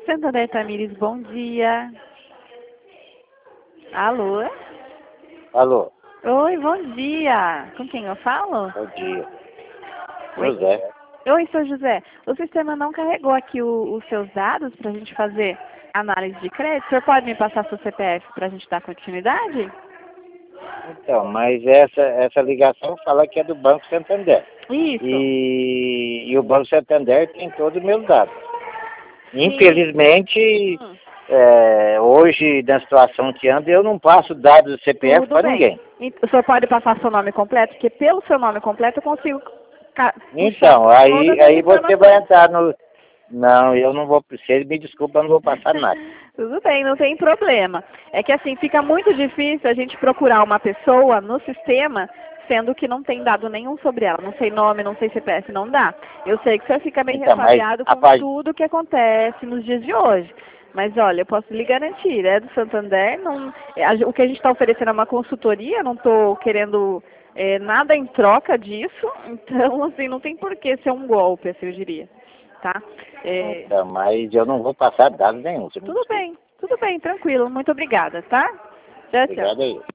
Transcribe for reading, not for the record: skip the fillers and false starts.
Santander Tamires, bom dia. Alô? Alô, Oi, bom dia. Com quem eu falo? bom dia. Oi? José. Oi, seu José. O sistema não carregou aqui os seus dados para a gente fazer análise de crédito. O senhor pode me passar seu CPF para a gente dar continuidade? Então, mas essa ligação fala que é do Banco Santander. Isso. E o Banco Santander tem todos os meus dados. Sim. Infelizmente, hoje, na situação que anda, eu não passo dados do CPF Tudo para bem. ninguém. O senhor pode passar seu nome completo? Porque pelo seu nome completo eu consigo puxar Então, todas as aí você vai informações. entrar no... Não, eu não vou... Você me desculpa, eu não vou passar nada. Tudo bem, não tem problema. É que assim, fica muito difícil a gente procurar uma pessoa no sistema, sendo que não tem dado nenhum sobre ela. Não sei nome, não sei CPF, não dá. Eu sei que o senhor fica meio Então, mas ressabiado a com página... tudo que acontece nos dias de hoje. Mas olha, eu posso lhe garantir, é do Santander, não, o que a gente está oferecendo é uma consultoria, não estou querendo nada em troca disso, então assim, não tem por que ser um golpe, assim eu diria. Tá? Então, mas eu não vou passar dados nenhum. Você me desculpa. Tudo bem, tranquilo. Muito obrigada, tá? Tchau, tchau. Obrigado aí.